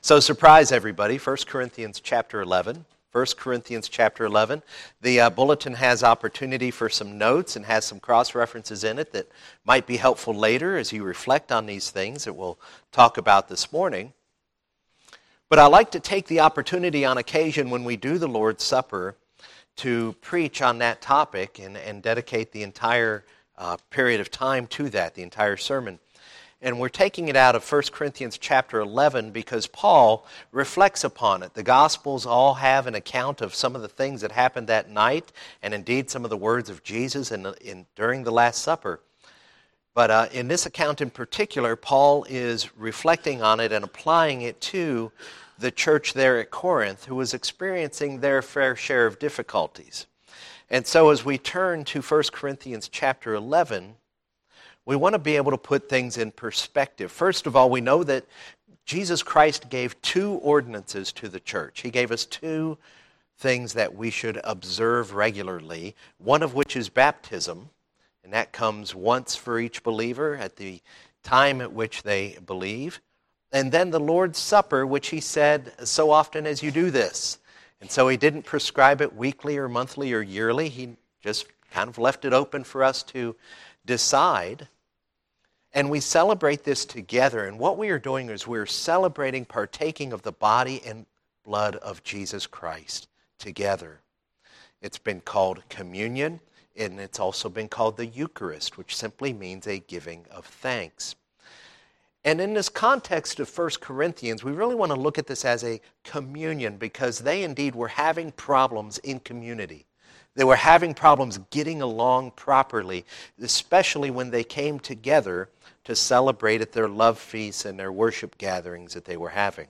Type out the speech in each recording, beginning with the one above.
So surprise everybody, 1 Corinthians chapter 11. 1 Corinthians chapter 11. The bulletin has opportunity for some notes and has some cross-references in it that might be helpful later as you reflect on these things that we'll talk about this morning. But I like to take the opportunity on occasion when we do the Lord's Supper to preach on that topic and dedicate the entire period of time to that, the entire sermon. And we're taking it out of 1 Corinthians chapter 11 because Paul reflects upon it. The Gospels all have an account of some of the things that happened that night, and indeed some of the words of Jesus during the Last Supper. But in this account in particular, Paul is reflecting on it and applying it to the church there at Corinth, who was experiencing their fair share of difficulties. And so as we turn to 1 Corinthians chapter 11, we want to be able to put things in perspective. First of all, we know that Jesus Christ gave two ordinances to the church. He gave us two things that we should observe regularly, one of which is baptism, and that comes once for each believer at the time at which they believe. And then the Lord's Supper, which he said, so often as you do this. And so he didn't prescribe it weekly or monthly or yearly. He just kind of left it open for us to decide. And we celebrate this together. And what we are doing is we're celebrating partaking of the body and blood of Jesus Christ together. It's been called communion, and it's also been called the Eucharist, which simply means a giving of thanks. And in this context of 1 Corinthians, we really want to look at this as a communion because they indeed were having problems in community. They were having problems getting along properly, especially when they came together to celebrate at their love feasts and their worship gatherings that they were having.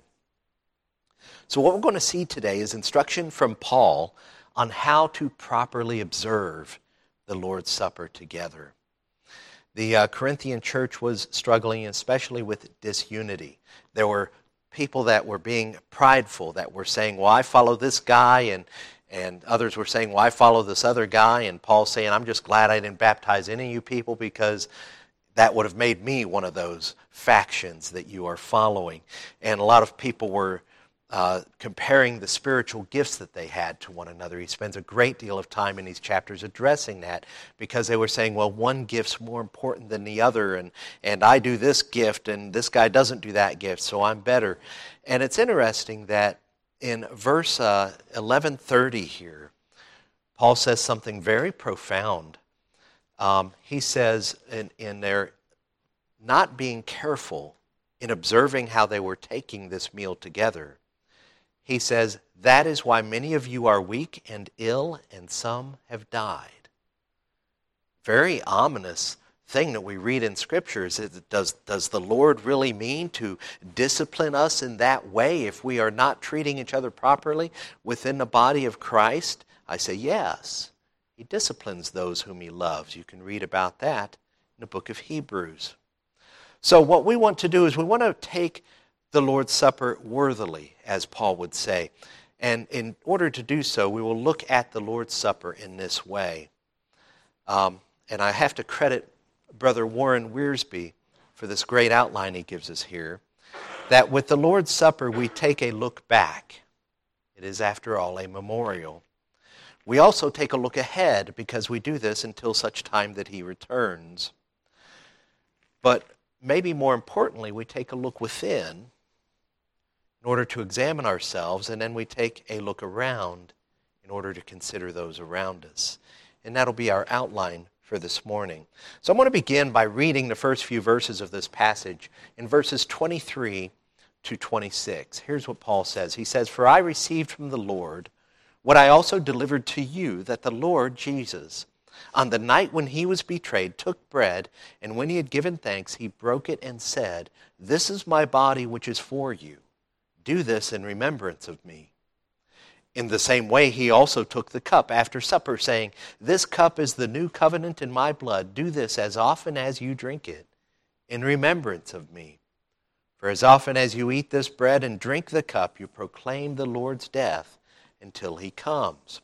So what we're going to see today is instruction from Paul on how to properly observe the Lord's Supper together. The Corinthian church was struggling especially with disunity. There were people that were being prideful, that were saying, well, I follow this guy, and others were saying, well, I follow this other guy, and Paul's saying, I'm just glad I didn't baptize any of you people because that would have made me one of those factions that you are following. And a lot of people were comparing the spiritual gifts that they had to one another. He spends a great deal of time in these chapters addressing that because they were saying, well, one gift's more important than the other, and I do this gift, and this guy doesn't do that gift, so I'm better. And it's interesting that in verse 11:30 here, Paul says something very profound. He says in their not being careful in observing how they were taking this meal together, he says, that is why many of you are weak and ill, and some have died. Very ominous thing that we read in Scripture is, does the Lord really mean to discipline us in that way if we are not treating each other properly within the body of Christ? I say yes. He disciplines those whom he loves. You can read about that in the book of Hebrews. So what we want to do is we want to take the Lord's Supper worthily, as Paul would say. And in order to do so, we will look at the Lord's Supper in this way. And I have to credit Brother Warren Wiersbe for this great outline he gives us here, that with the Lord's Supper we take a look back. It is, after all, a memorial. We also take a look ahead because we do this until such time that he returns. But maybe more importantly, we take a look within in order to examine ourselves, and then we take a look around in order to consider those around us. And that'll be our outline for this morning. So I'm going to begin by reading the first few verses of this passage in verses 23 to 26. Here's what Paul says. He says, "For I received from the Lord what I also delivered to you, that the Lord Jesus, on the night when he was betrayed, took bread, and when he had given thanks, he broke it and said, 'This is my body which is for you. Do this in remembrance of me.' In the same way, he also took the cup after supper, saying, 'This cup is the new covenant in my blood. Do this as often as you drink it in remembrance of me. For as often as you eat this bread and drink the cup, you proclaim the Lord's death until he comes.'"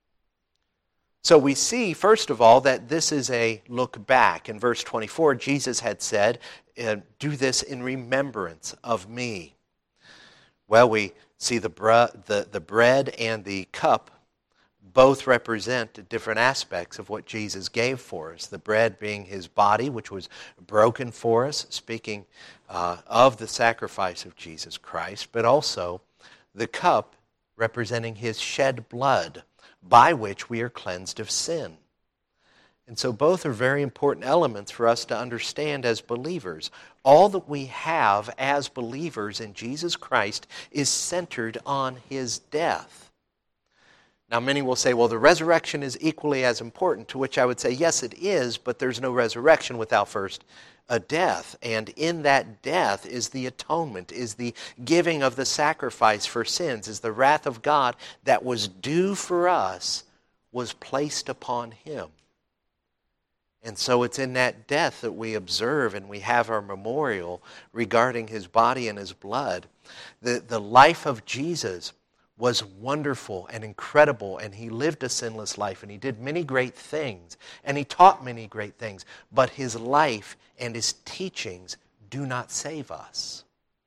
So we see, first of all, that this is a look back. In verse 24, Jesus had said, "Do this in remembrance of me." Well, we see the bread and the cup both represent different aspects of what Jesus gave for us. The bread being his body, which was broken for us, speaking of the sacrifice of Jesus Christ, but also the cup representing his shed blood, by which we are cleansed of sin. And so both are very important elements for us to understand as believers. All that we have as believers in Jesus Christ is centered on his death. Now, many will say, well, the resurrection is equally as important, to which I would say, yes, it is, but there's no resurrection without first a death. And in that death is the atonement, is the giving of the sacrifice for sins, is the wrath of God that was due for us was placed upon him. And so it's in that death that we observe and we have our memorial regarding his body and his blood. The life of Jesus was wonderful and incredible, and he lived a sinless life, and he did many great things, and he taught many great things, but his life and his teachings do not save us.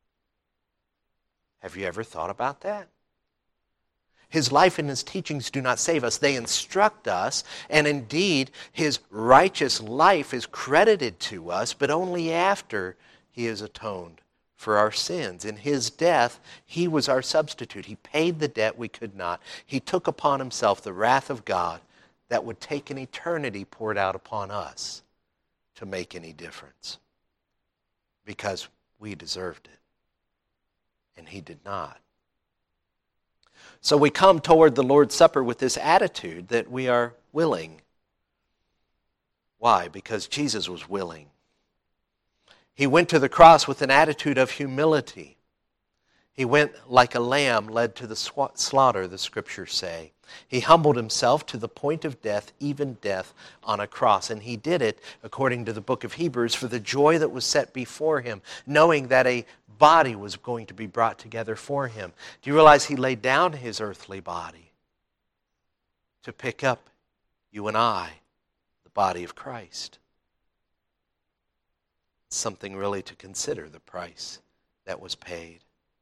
Have you ever thought about that? His life and his teachings do not save us. They instruct us, and indeed, his righteous life is credited to us, but only after he has atoned for our sins. In his death, he was our substitute. He paid the debt we could not. He took upon himself the wrath of God that would take an eternity poured out upon us to make any difference, because we deserved it, and he did not. So we come toward the Lord's Supper with this attitude that we are willing. Why? Because Jesus was willing. He went to the cross with an attitude of humility. He went like a lamb led to the slaughter, the scriptures say. He humbled himself to the point of death, even death on a cross. And he did it, according to the book of Hebrews, for the joy that was set before him, knowing that a body was going to be brought together for him. Do you realize he laid down his earthly body to pick up you and I, the body of Christ? It's something really to consider, the price that was paid.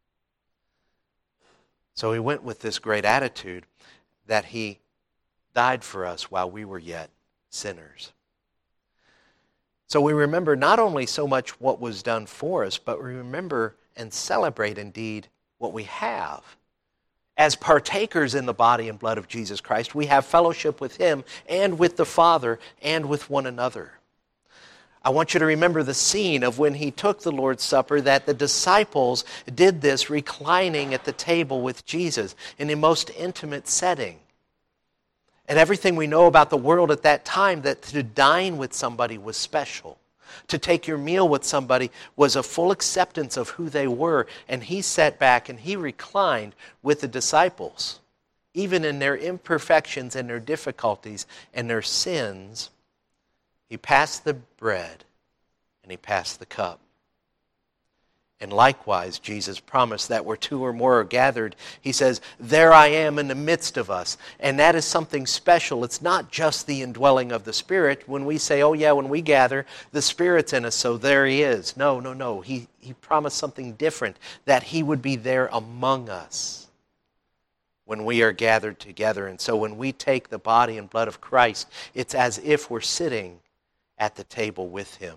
So he went with this great attitude that he died for us while we were yet sinners. So we remember not only so much what was done for us, but we remember and celebrate indeed what we have. As partakers in the body and blood of Jesus Christ, we have fellowship with him and with the Father and with one another. I want you to remember the scene of when he took the Lord's Supper, that the disciples did this reclining at the table with Jesus in a most intimate setting. And everything we know about the world at that time, that to dine with somebody was special. To take your meal with somebody was a full acceptance of who they were. And he sat back and he reclined with the disciples. Even in their imperfections and their difficulties and their sins, he passed the bread and he passed the cup. And likewise, Jesus promised that where two or more are gathered, he says, there I am in the midst of us. And that is something special. It's not just the indwelling of the Spirit. When we say, oh yeah, when we gather, the Spirit's in us, so there he is. No. He promised something different, that he would be there among us when we are gathered together. And so when we take the body and blood of Christ, it's as if we're sitting at the table with him.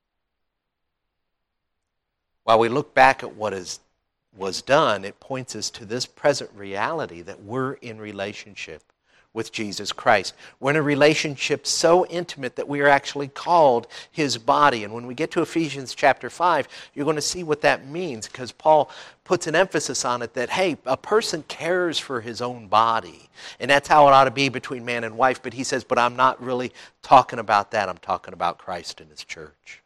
While we look back at what was done, it points us to this present reality that we're in relationship with Jesus Christ. We're in a relationship so intimate that we are actually called his body. And when we get to Ephesians chapter 5, you're going to see what that means, because Paul puts an emphasis on it that, hey, a person cares for his own body. And that's how it ought to be between man and wife. But he says, but I'm not really talking about that. I'm talking about Christ and his church.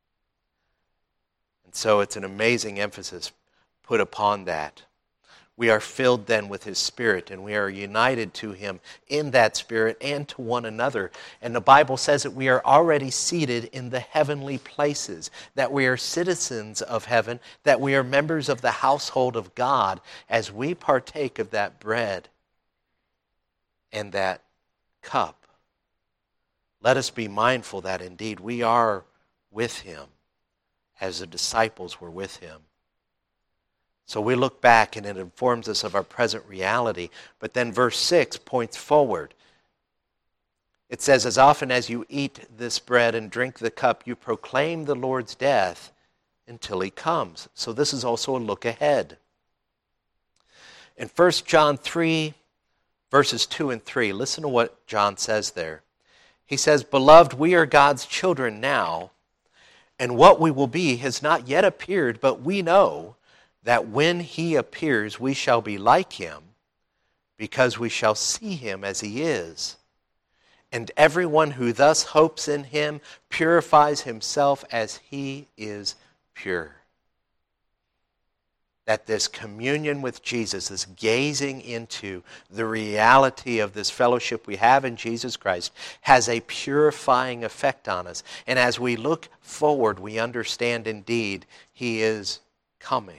So it's an amazing emphasis put upon that. We are filled then with his Spirit, and we are united to him in that Spirit and to one another. And the Bible says that we are already seated in the heavenly places, that we are citizens of heaven, that we are members of the household of God as we partake of that bread and that cup. Let us be mindful that indeed we are with him, as the disciples were with him. So we look back and it informs us of our present reality. But then verse 6 points forward. It says, as often as you eat this bread and drink the cup, you proclaim the Lord's death until he comes. So this is also a look ahead. In 1 John 3, verses 2 and 3, listen to what John says there. He says, beloved, we are God's children now, and what we will be has not yet appeared, but we know that when he appears, we shall be like him, because we shall see him as he is. And everyone who thus hopes in him purifies himself as he is pure. That this communion with Jesus, this gazing into the reality of this fellowship we have in Jesus Christ, has a purifying effect on us. And as we look forward, we understand indeed he is coming.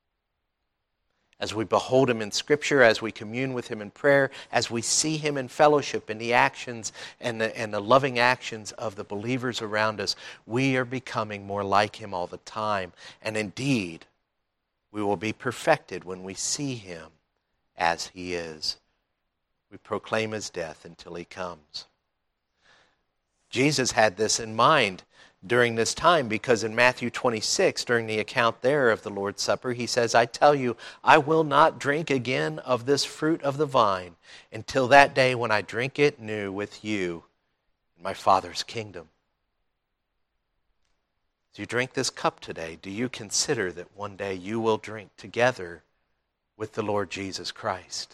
As we behold him in Scripture, as we commune with him in prayer, as we see him in fellowship in the actions and the loving actions of the believers around us, we are becoming more like him all the time. And indeed, we will be perfected when we see him as he is. We proclaim his death until he comes. Jesus had this in mind during this time, because in Matthew 26, during the account there of the Lord's Supper, he says, I tell you, I will not drink again of this fruit of the vine until that day when I drink it new with you in my Father's kingdom. As you drink this cup today, do you consider that one day you will drink together with the Lord Jesus Christ?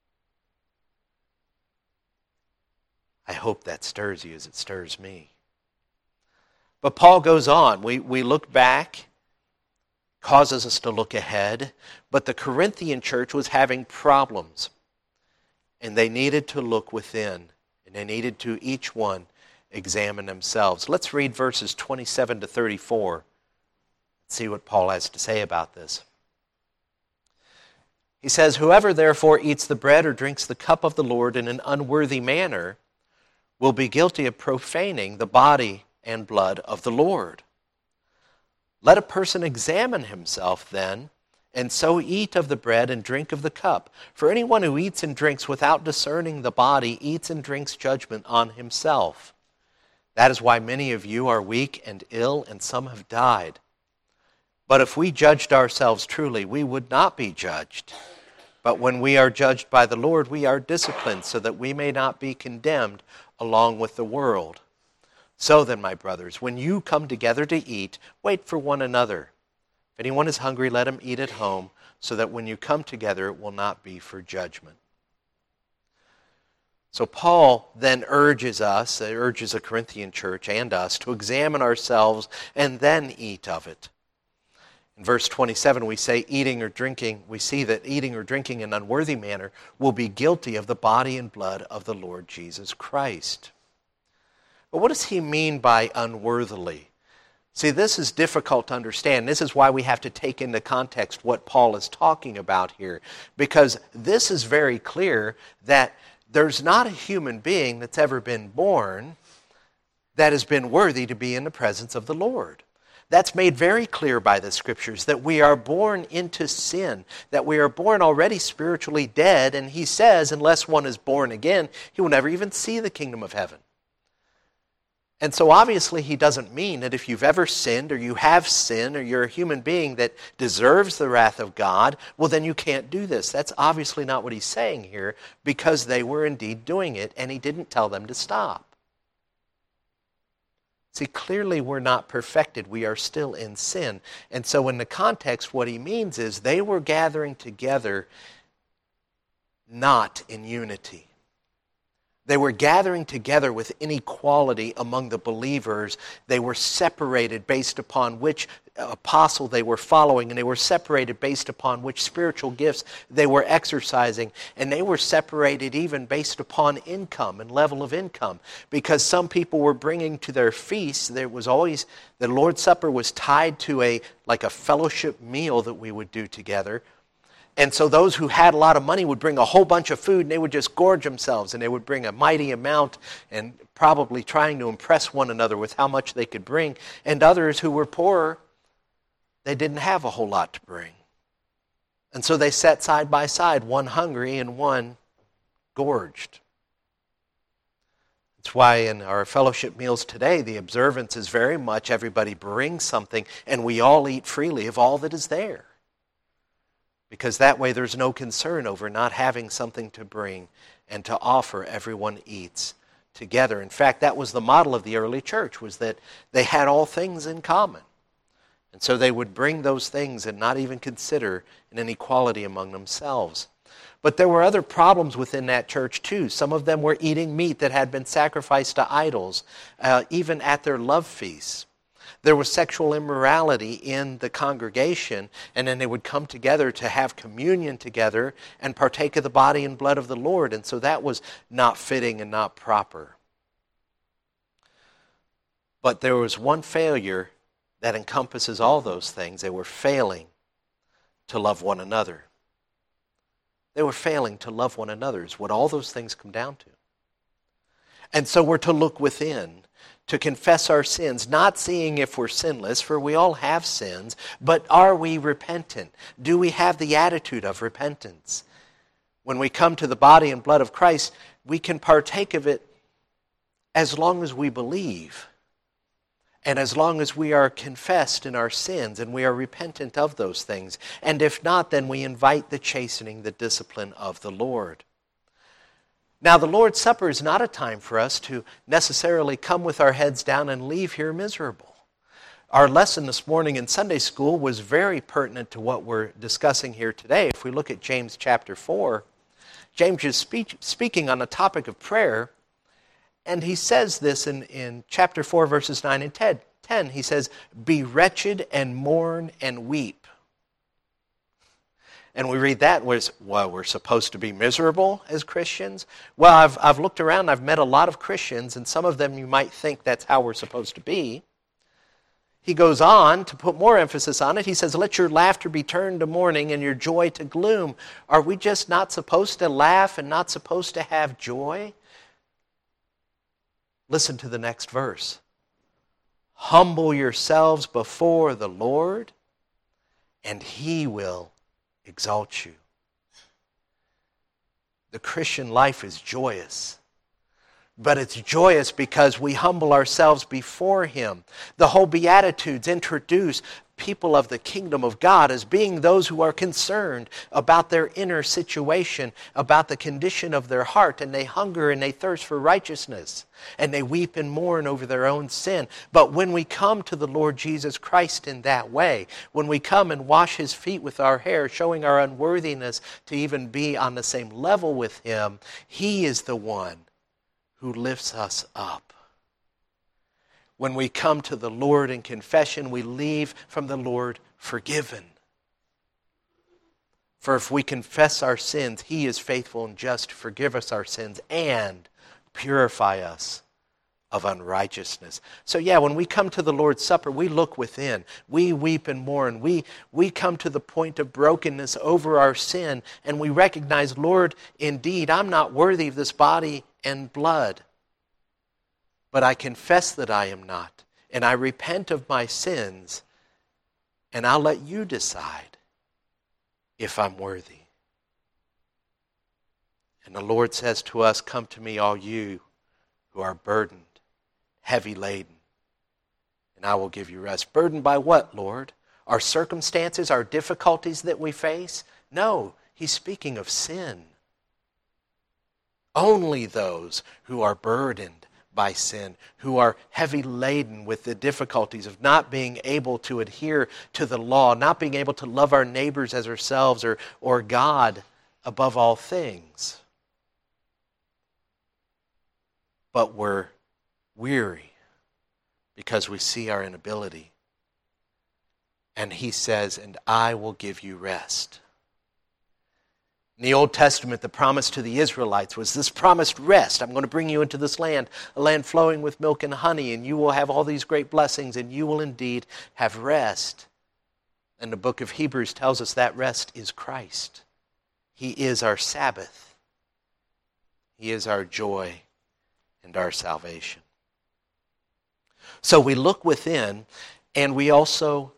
I hope that stirs you as it stirs me. But Paul goes on. We look back, causes us to look ahead, but the Corinthian church was having problems, and they needed to look within, and they needed to each one examine themselves. Let's read verses 27 to 34 and see what Paul has to say about this. He says, whoever therefore eats the bread or drinks the cup of the Lord in an unworthy manner will be guilty of profaning the body and blood of the Lord. Let a person examine himself then, and so eat of the bread and drink of the cup. For anyone who eats and drinks without discerning the body eats and drinks judgment on himself. That is why many of you are weak and ill, and some have died. But if we judged ourselves truly, we would not be judged. But when we are judged by the Lord, we are disciplined, so that we may not be condemned along with the world. So then, my brothers, when you come together to eat, wait for one another. If anyone is hungry, let him eat at home, so that when you come together, it will not be for judgment. So Paul then urges the Corinthian church and us to examine ourselves and then eat of it. In verse 27, we see that eating or drinking in an unworthy manner will be guilty of the body and blood of the Lord Jesus Christ. But what does he mean by unworthily? See, this is difficult to understand. This is why we have to take into context what Paul is talking about here. Because this is very clear that there's not a human being that's ever been born that has been worthy to be in the presence of the Lord. That's made very clear by the Scriptures, that we are born into sin, that we are born already spiritually dead, and he says, unless one is born again, he will never even see the kingdom of heaven. And so obviously he doesn't mean that if you've ever sinned or you have sinned or you're a human being that deserves the wrath of God, well then you can't do this. That's obviously not what he's saying here, because they were indeed doing it and he didn't tell them to stop. See, clearly we're not perfected. We are still in sin. And so in the context, what he means is they were gathering together not in unity. They were gathering together with inequality among the believers. They were separated based upon which apostle they were following, and they were separated based upon which spiritual gifts they were exercising, and they were separated even based upon income and level of income, because some people were bringing to their feasts. There was always, the Lord's Supper was tied to a fellowship meal that we would do together. And so those who had a lot of money would bring a whole bunch of food, and they would just gorge themselves, and they would bring a mighty amount, and probably trying to impress one another with how much they could bring. And others who were poorer, they didn't have a whole lot to bring. And so they sat side by side, one hungry and one gorged. That's why in our fellowship meals today, the observance is very much everybody brings something and we all eat freely of all that is there. Because that way there's no concern over not having something to bring and to offer. Everyone eats together. In fact, that was the model of the early church, was that they had all things in common. And so they would bring those things and not even consider an inequality among themselves. But there were other problems within that church too. Some of them were eating meat that had been sacrificed to idols, even at their love feasts. There was sexual immorality in the congregation, and then they would come together to have communion together and partake of the body and blood of the Lord. And so that was not fitting and not proper. But there was one failure that encompasses all those things. They were failing to love one another. They were failing to love one another is what all those things come down to. And so we're to look within, to confess our sins, not seeing if we're sinless, for we all have sins, but are we repentant? Do we have the attitude of repentance? When we come to the body and blood of Christ, we can partake of it as long as we believe, and as long as we are confessed in our sins and we are repentant of those things. And if not, then we invite the chastening, the discipline of the Lord. Now, the Lord's Supper is not a time for us to necessarily come with our heads down and leave here miserable. Our lesson this morning in Sunday school was very pertinent to what we're discussing here today. If we look at James chapter 4, James is speaking on the topic of prayer, and he says this in chapter 4, verses 9 and 10. He says, "Be wretched and mourn and weep." And we read that was, well, we're supposed to be miserable as Christians? Well, I've looked around, I've met a lot of Christians, and some of them you might think that's how we're supposed to be. He goes on to put more emphasis on it. He says, "Let your laughter be turned to mourning and your joy to gloom." Are we just not supposed to laugh and not supposed to have joy? Listen to the next verse. "Humble yourselves before the Lord, and He will exalt you." The Christian life is joyous, but it's joyous because we humble ourselves before Him. The whole Beatitudes introduce people of the kingdom of God as being those who are concerned about their inner situation, about the condition of their heart, and they hunger and they thirst for righteousness, and they weep and mourn over their own sin. But when we come to the Lord Jesus Christ in that way, when we come and wash His feet with our hair, showing our unworthiness to even be on the same level with Him, He is the one who lifts us up. When we come to the Lord in confession, we leave from the Lord forgiven. For if we confess our sins, He is faithful and just to forgive us our sins and purify us of unrighteousness. So when we come to the Lord's Supper, we look within. We weep and mourn. We come to the point of brokenness over our sin, and we recognize, Lord, indeed, I'm not worthy of this body and blood. But I confess that I am not, and I repent of my sins, and I'll let you decide if I'm worthy. And the Lord says to us, "Come to me, all you who are burdened, heavy laden, and I will give you rest." Burdened by what, Lord? Our circumstances, our difficulties that we face? No, He's speaking of sin. Only those who are burdened by sin, who are heavy laden with the difficulties of not being able to adhere to the law, not being able to love our neighbors as ourselves or God above all things. But we're weary because we see our inability. And He says, "And I will give you rest." In the Old Testament, the promise to the Israelites was this promised rest. I'm going to bring you into this land, a land flowing with milk and honey, and you will have all these great blessings, and you will indeed have rest. And the book of Hebrews tells us that rest is Christ. He is our Sabbath. He is our joy and our salvation. So we look within, and we also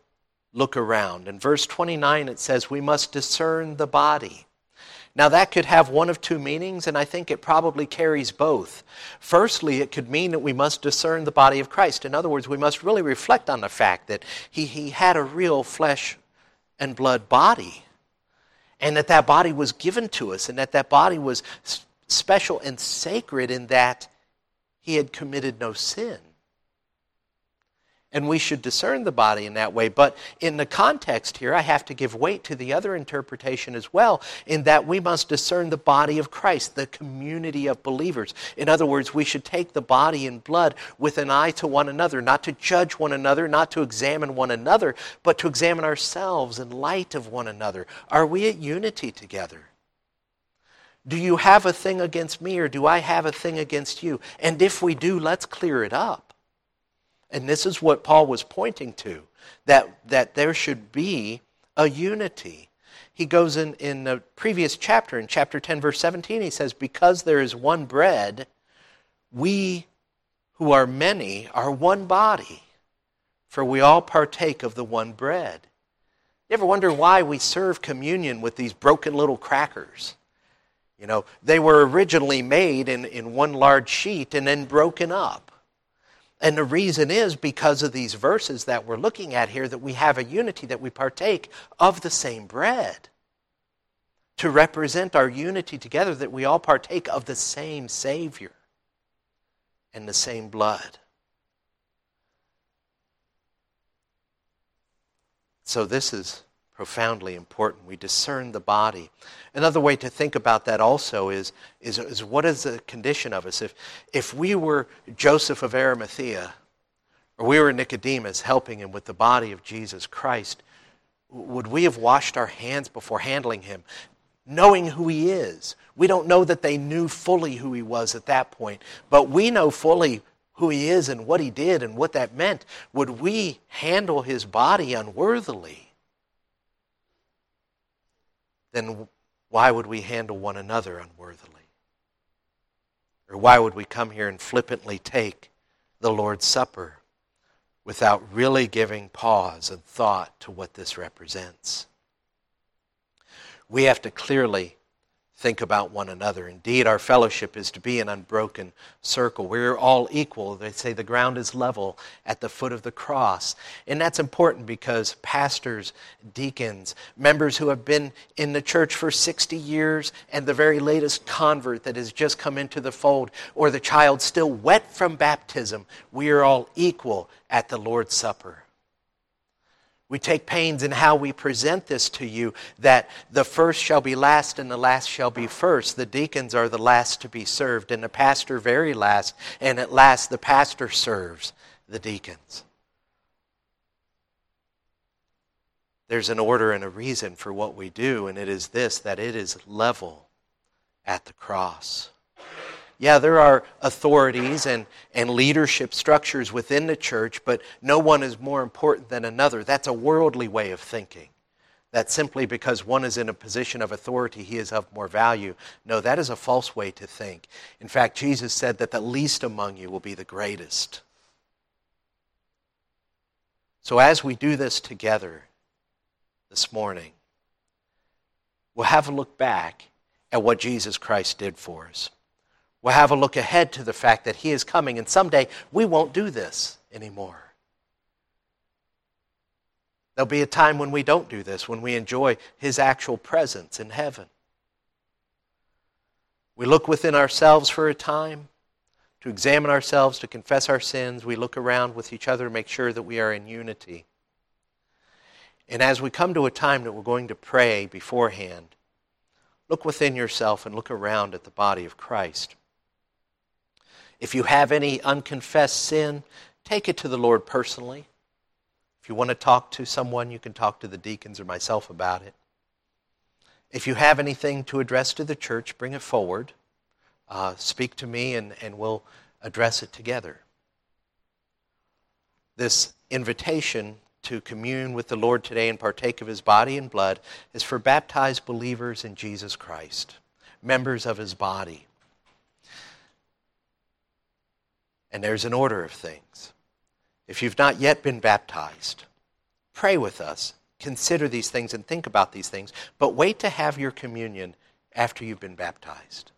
look around. In verse 29 it says we must discern the body. Now that could have one of two meanings, and I think it probably carries both. Firstly, it could mean that we must discern the body of Christ. In other words, we must really reflect on the fact that he had a real flesh and blood body, and that body was given to us, and that body was special and sacred in that he had committed no sin. And we should discern the body in that way. But in the context here, I have to give weight to the other interpretation as well, in that we must discern the body of Christ, the community of believers. In other words, we should take the body and blood with an eye to one another, not to judge one another, not to examine one another, but to examine ourselves in light of one another. Are we at unity together? Do you have a thing against me, or do I have a thing against you? And if we do, let's clear it up. And this is what Paul was pointing to, that there should be a unity. He goes in the previous chapter, in chapter 10, verse 17, he says, because there is one bread, we who are many are one body, for we all partake of the one bread. You ever wonder why we serve communion with these broken little crackers? You know, they were originally made in one large sheet and then broken up. And the reason is because of these verses that we're looking at here, that we have a unity, that we partake of the same bread. To represent our unity together, that we all partake of the same Savior and the same blood. So this is profoundly important. We discern the body. Another way to think about that also is what is the condition of us? If we were Joseph of Arimathea, or we were Nicodemus helping him with the body of Jesus Christ, would we have washed our hands before handling him, knowing who he is? We don't know that they knew fully who he was at that point, but we know fully who he is and what he did and what that meant. Would we handle his body unworthily? Then why would we handle one another unworthily? Or why would we come here and flippantly take the Lord's Supper without really giving pause and thought to what this represents? We have to clearly think about one another. Indeed, our fellowship is to be an unbroken circle. We're all equal. They say the ground is level at the foot of the cross. And that's important because pastors, deacons, members who have been in the church for 60 years, and the very latest convert that has just come into the fold, or the child still wet from baptism, we are all equal at the Lord's Supper. We take pains in how we present this to you, that the first shall be last and the last shall be first. The deacons are the last to be served, and the pastor very last, and at last the pastor serves the deacons. There's an order and a reason for what we do, and it is this, that it is level at the cross. Yeah, there are authorities and leadership structures within the church, but no one is more important than another. That's a worldly way of thinking. That simply because one is in a position of authority, he is of more value. No, that is a false way to think. In fact, Jesus said that the least among you will be the greatest. So as we do this together this morning, we'll have a look back at what Jesus Christ did for us. We'll have a look ahead to the fact that he is coming, and someday we won't do this anymore. There'll be a time when we don't do this, when we enjoy his actual presence in heaven. We look within ourselves for a time to examine ourselves, to confess our sins. We look around with each other to make sure that we are in unity. And as we come to a time that we're going to pray beforehand, look within yourself and look around at the body of Christ. If you have any unconfessed sin, take it to the Lord personally. If you want to talk to someone, you can talk to the deacons or myself about it. If you have anything to address to the church, bring it forward. Speak to me and we'll address it together. This invitation to commune with the Lord today and partake of his body and blood is for baptized believers in Jesus Christ, members of his body. And there's an order of things. If you've not yet been baptized, pray with us. Consider these things and think about these things, but wait to have your communion after you've been baptized.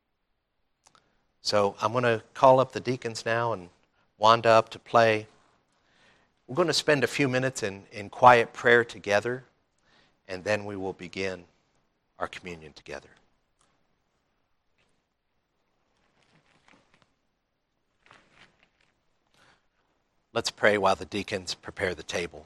So I'm going to call up the deacons now and Wanda up to play. We're going to spend a few minutes in quiet prayer together, and then we will begin our communion together. Let's pray while the deacons prepare the table.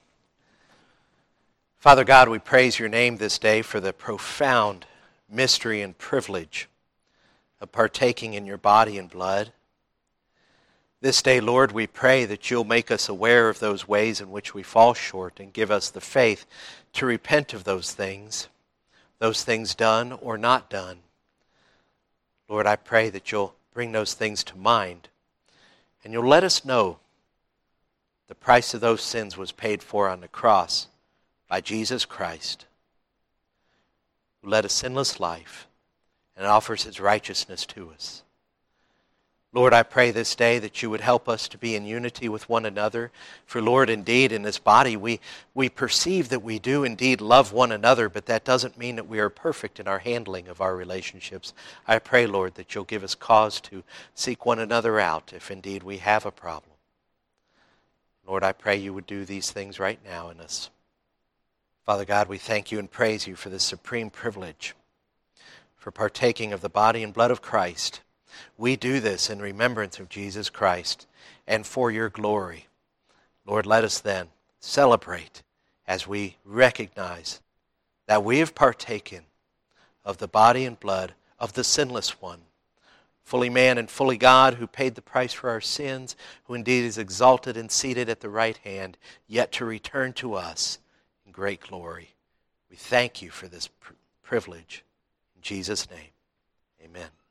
Father God, we praise your name this day for the profound mystery and privilege of partaking in your body and blood. This day, Lord, we pray that you'll make us aware of those ways in which we fall short and give us the faith to repent of those things done or not done. Lord, I pray that you'll bring those things to mind and you'll let us know the price of those sins was paid for on the cross by Jesus Christ, who led a sinless life and offers his righteousness to us. Lord, I pray this day that you would help us to be in unity with one another. For Lord, indeed, in this body, we perceive that we do indeed love one another, but that doesn't mean that we are perfect in our handling of our relationships. I pray, Lord, that you'll give us cause to seek one another out if indeed we have a problem. Lord, I pray you would do these things right now in us. Father God, we thank you and praise you for this supreme privilege, for partaking of the body and blood of Christ. We do this in remembrance of Jesus Christ and for your glory. Lord, let us then celebrate as we recognize that we have partaken of the body and blood of the sinless one, fully man and fully God, who paid the price for our sins, who indeed is exalted and seated at the right hand, yet to return to us in great glory. We thank you for this privilege. In Jesus' name, amen.